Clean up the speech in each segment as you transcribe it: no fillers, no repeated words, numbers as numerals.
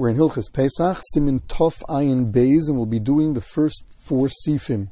We're in Hilchas Pesach, Simin Tov Ayin Beis, and we'll be doing the first 4 Sifim.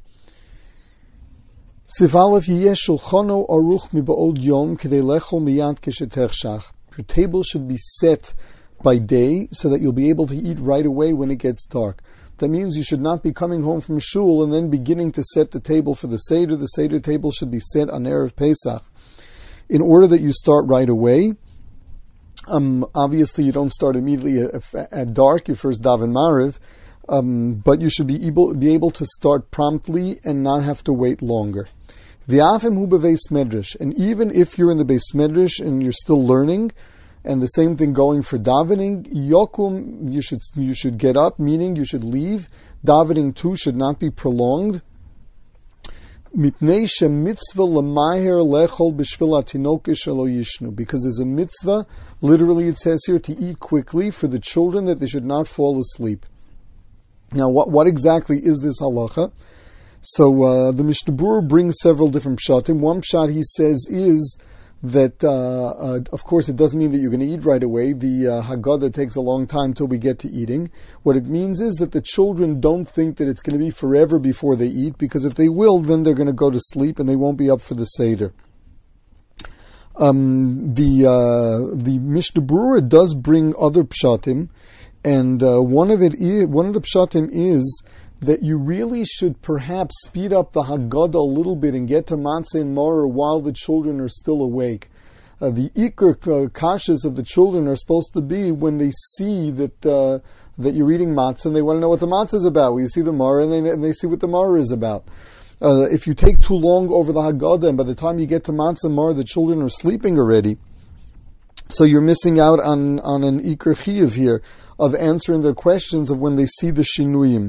Sif Aleph Yiyeh Shulchano Aruch Miba'od Yom Kedei Lechol Miyad Keshetech. Your table should be set by day so that you'll be able to eat right away when it gets dark. That means you should not be coming home from shul and then beginning to set the table for the Seder. The Seder table should be set on Erev Pesach. In order that you start right away, obviously you don't start immediately at dark, you first daven Mariv, but you should be able to start promptly and not have to wait longer. V'afim hu beveis medrash, and even if you're in the beis medrash and you're still learning, and the same thing going for davening, yokum, you should get up, meaning you should leave. Davening too should not be prolonged. Mipnei mitzvah l'maher lechol b'shvil atinoke shelo yishnu, because there's a mitzvah, literally it says here, to eat quickly for the children, that they should not fall asleep. Now, what exactly is this halacha? So the Mishnah Berurah brings several different pshatim. One pshat he says is that, of course, it doesn't mean that you're going to eat right away. The Haggadah takes a long time till we get to eating. What it means is that the children don't think that it's going to be forever before they eat, because if they will, then they're going to go to sleep and they won't be up for the Seder. The Mishnah Berurah does bring other pshatim, and one of the pshatim is that you really should perhaps speed up the Haggadah a little bit and get to Matzah and Maror while the children are still awake. The Iker kashas of the children are supposed to be when they see that you're eating Matzah and they want to know what the Matzah is about. Well, you see the Maror and they see what the Maror is about. If you take too long over the Haggadah and by the time you get to Matzah and Maror the children are sleeping already, so you're missing out on an Iker Chiyuv here of answering their questions of when they see the Shinuyim.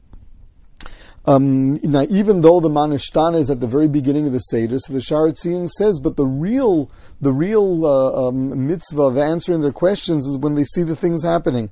Now, even though the Manishtana is at the very beginning of the Seder, so the Sha'ar HaTziyun says, but the real mitzvah of answering their questions is when they see the things happening.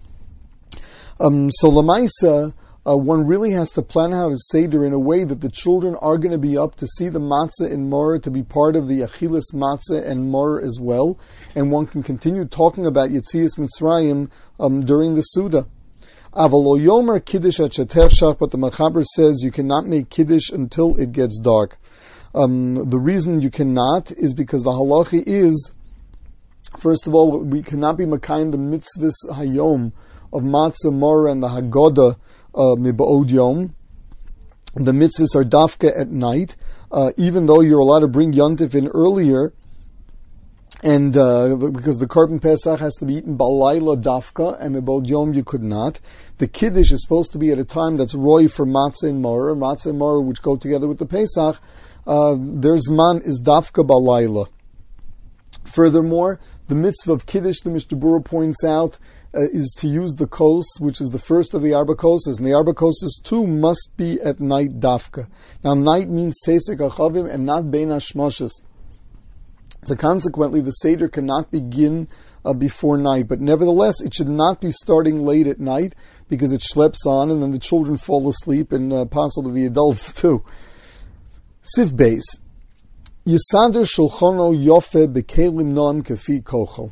So Lamaisa, one really has to plan out a Seder in a way that the children are going to be up to see the Matzah and Maror, to be part of the Achilas Matzah and Maror as well, and one can continue talking about Yetzias Mitzrayim during the Suda. Avalo Yomer Kiddush at Shetech, but the Machaber says you cannot make Kiddush until it gets dark. The reason you cannot is because the halacha is, first of all, we cannot be Makayim the mitzvahs hayom of Matzah, Maror, and the Haggadah miba'od yom. The mitzvahs are dafka at night, even though you're allowed to bring Yontif in earlier, and because the Korban Pesach has to be eaten balayla dafka, and miba'od yom you could not. The Kiddush is supposed to be at a time that's roy for Matzah and Maror, which go together with the Pesach. Their Zman is dafka balayla. Furthermore, the mitzvah of Kiddush, the Mishnah Berurah points out, is to use the kos, which is the first of the Arba Koses, and the Arba Koses too must be at night dafka. Now, night means Seisek HaChavim and not Bein HaShmoshes. So consequently, the Seder cannot begin before night, but nevertheless, it should not be starting late at night, because it schleps on, and then the children fall asleep, and possibly the adults too. Siv Beis. Yisader Shulchano Yofe Bekelim Noam Kefi Kocho.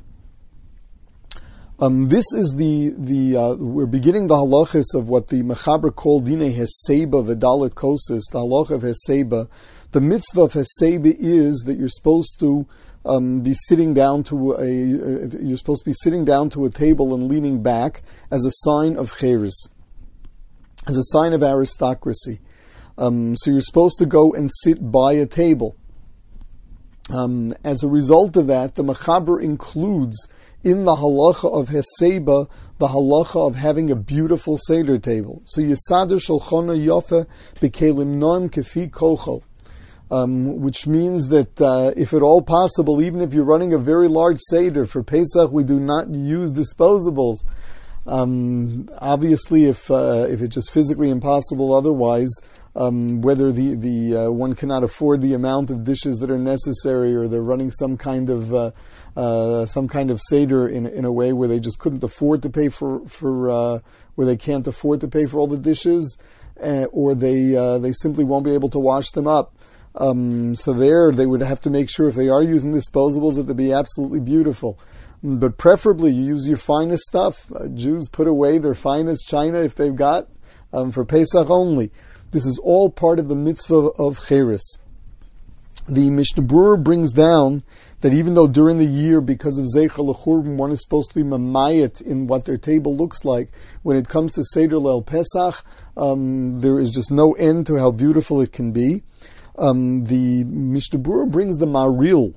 This is we're beginning the halachas of what the Mechaber called Dine Heseba V'Dalet Kosis, the halacha of Heseba. The mitzvah of Heseba is that you're supposed to be sitting down to a table and leaning back as a sign of cheres, as a sign of aristocracy. So you're supposed to go and sit by a table. As a result of that, the Mechaber includes in the halacha of Heseba the halacha of having a beautiful Seder table. So Yisader Shulchano Yofe Bekelim Noam Kefi Kocho. Which means that if at all possible, even if you're running a very large Seder, for Pesach we do not use disposables. Obviously, if it's just physically impossible otherwise, whether the one cannot afford the amount of dishes that are necessary, or they're running some kind of Seder in a way where they just couldn't afford to pay for where they can't afford to pay for all the dishes, or they simply won't be able to wash them up. So there, they would have to make sure if they are using disposables that they be absolutely beautiful. but preferably you use your finest stuff. Jews put away their finest china if they've got, for Pesach only. This is all part of the mitzvah of Cheres. The Mishnah Berurah brings down that even though during the year, because of Zeicha L'Churban, one is supposed to be mamayit in what their table looks like, when it comes to Seder Leil Pesach, there is just no end to how beautiful it can be. The Mishnah Berurah brings the Maril,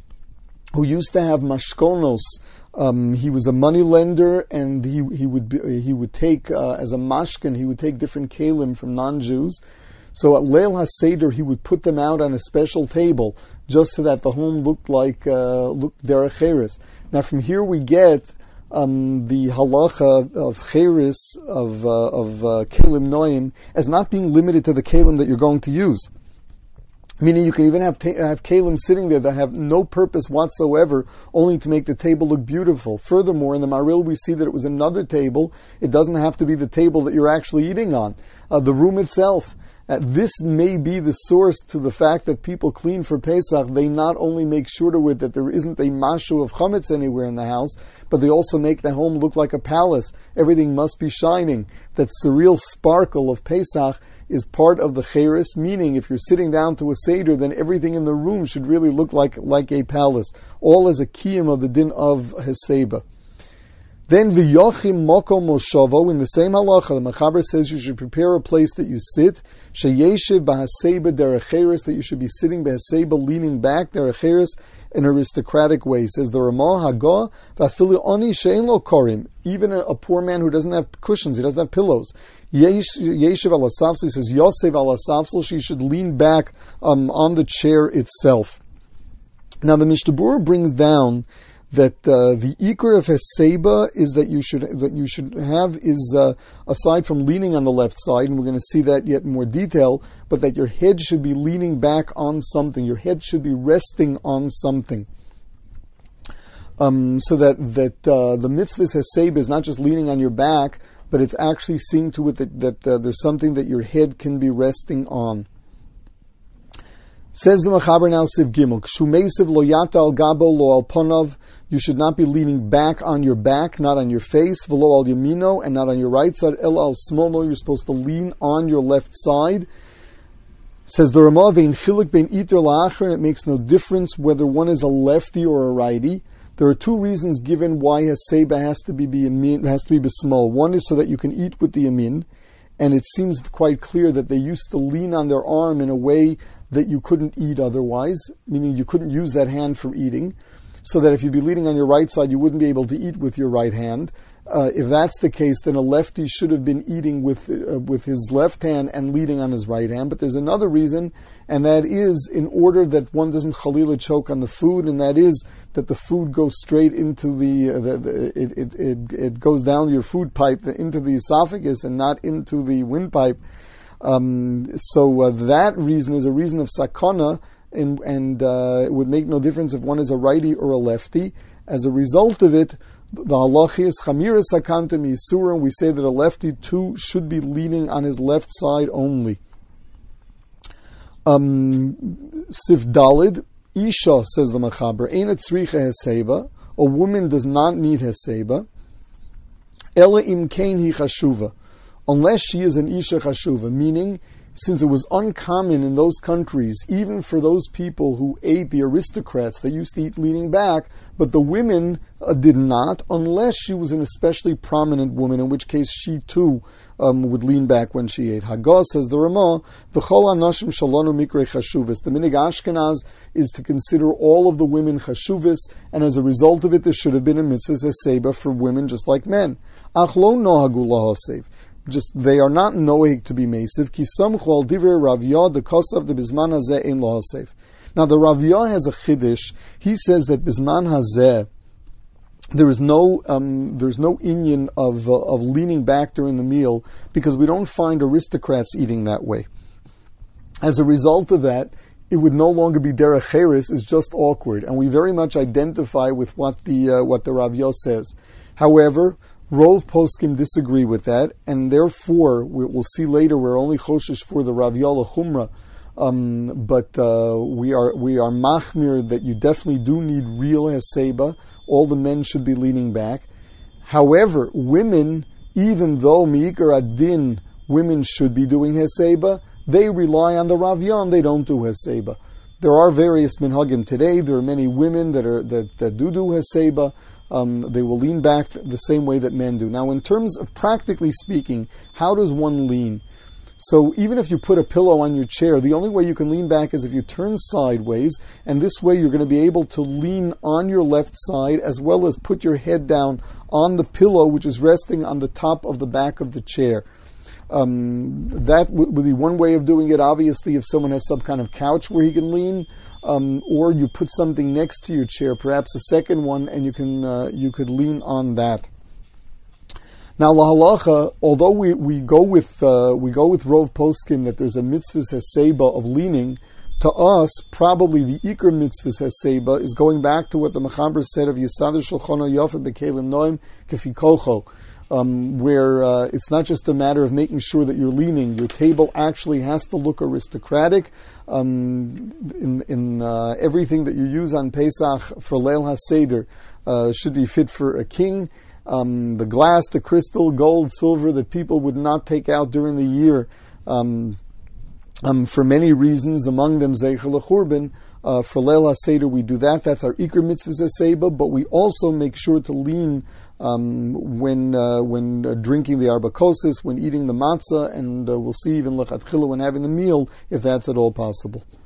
who used to have mashkonos. He was a money lender, and he would take as a mashkin, he would take different kalim from non-Jews. So at Leil HaSeder, he would put them out on a special table, just so that the home looked derech cheres. Now from here we get the halacha of cheres, of kalim noim, as not being limited to the kalim that you're going to use. Meaning you can even have kalim sitting there that have no purpose whatsoever, only to make the table look beautiful. Furthermore, in the Maril we see that it was another table. It doesn't have to be the table that you're actually eating on. The room itself. This may be the source to the fact that people clean for Pesach. They not only make sure to it that there isn't a mashu of chametz anywhere in the house, but they also make the home look like a palace. Everything must be shining. That surreal sparkle of Pesach is part of the cheres, meaning if you're sitting down to a Seder, then everything in the room should really look like a palace. All as a kiyum of the din of Heseba. Then v'yochim mokom moshavo, in the same halacha, the Mechaber says you should prepare a place that you sit, sheyeshiv b'haseba derech cheres, that you should be sitting b'haseba, leaning back, derech cheres, in an aristocratic way. Says the Ramah Hagah, v'afilu oni she'en lo korim, even a poor man who doesn't have cushions, he doesn't have pillows. Yeshiv ala safsel, he says Yosef ala safsel, she should lean back on the chair itself. Now the Mishnah Berurah brings down that the ikar of Heseba is that you should have is aside from leaning on the left side, and we're going to see that yet in more detail, but that your head should be leaning back on something. Your head should be resting on something. So that the mitzvah Heseba is not just leaning on your back, but it's actually seeing to it that there's something that your head can be resting on. Says the Mechaber now, Siv Gimel, Kshumeisiv lo yata al gabo lo al ponav, you should not be leaning back on your back, not on your face, v'lo al yamino, and not on your right side, el al smono, you're supposed to lean on your left side. Says the Ramah, vein chilik bein iter la'acher, and it makes no difference whether one is a lefty or a righty. There are two reasons given why Heseba has to be bismol. One is so that you can eat with the yamin, and it seems quite clear that they used to lean on their arm in a way that you couldn't eat otherwise, meaning you couldn't use that hand for eating, so that if you'd be leaning on your right side, you wouldn't be able to eat with your right hand. If that's the case, then a lefty should have been eating with his left hand and leaning on his right hand. But there's another reason, and that is in order that one doesn't chalila choke on the food, and that is that the food goes straight into it goes down your food pipe into the esophagus and not into the windpipe. So that reason is a reason of sakana, and it would make no difference if one is a righty or a lefty. As a result of it, the halacha is chamira sakanta misura, and we say that a lefty too should be leaning on his left side only. Sif Dalid, Isha, says the Mechaber, Ein tzricha Heseba, a woman does not need Heseba, Ela im kein hi chashuva, unless she is an Isha chashuva, meaning, since it was uncommon in those countries, even for those people who ate, the aristocrats, they used to eat leaning back, but the women did not, unless she was an especially prominent woman, in which case she too would lean back when she ate. Hagah, says the Ramah, V'chol anashim shalonu mikre chashuvis. The minig Ashkenaz is to consider all of the women chashuvis, and as a result of it, there should have been a mitzvah seba for women just like men. Ach lo nohagu lahasev. Just they are not noeg to be mesiv. Ki samchu al divrei Rav Yah the kosav the bisman hazeh ein lahasev. Now the Rav Yah has a chiddush. He says that bisman hazeh, there's no inyan of leaning back during the meal, because we don't find aristocrats eating that way. As a result of that, it would no longer be derech cheres, is just awkward, and we very much identify with what the Rav Yah says. However, Rov poskim disagree with that, and therefore we'll see later we're only choshesh for the Rav Yah l'chumra, but we are machmir that you definitely do need real heseba, all the men should be leaning back. However, women, even though Mi'ikar Adin, women should be doing Heseba, they rely on the Ravyan, they don't do Heseba. There are various minhagim today. There are many women that do Heseba. They will lean back the same way that men do. Now, in terms of practically speaking, how does one lean? So even if you put a pillow on your chair, the only way you can lean back is if you turn sideways, and this way you're going to be able to lean on your left side as well as put your head down on the pillow, which is resting on the top of the back of the chair. That would be one way of doing it. Obviously, if someone has some kind of couch where he can lean, or you put something next to your chair, perhaps a second one, and you could lean on that. Now, lahalacha, although we go with Rov Poskim that there's a mitzvahs heseba of leaning, to us probably the ikar mitzvahs heseba is going back to what the Mechaber said of Yisader Shulchano Yofa Bekelim Noim Kefi Kocho, where it's not just a matter of making sure that you're leaning. Your table actually has to look aristocratic. In everything that you use on Pesach for Leil HaSeder should be fit for a king. The glass, the crystal, gold, silver that people would not take out during the year for many reasons, among them Zeichel HaChurban. For Leil HaSeder we do that. That's our Iker Mitzvahs HaSeba, but we also make sure to lean when drinking the Arba Kosis, when eating the matzah, and we'll see even Lechatchila when having the meal, if that's at all possible.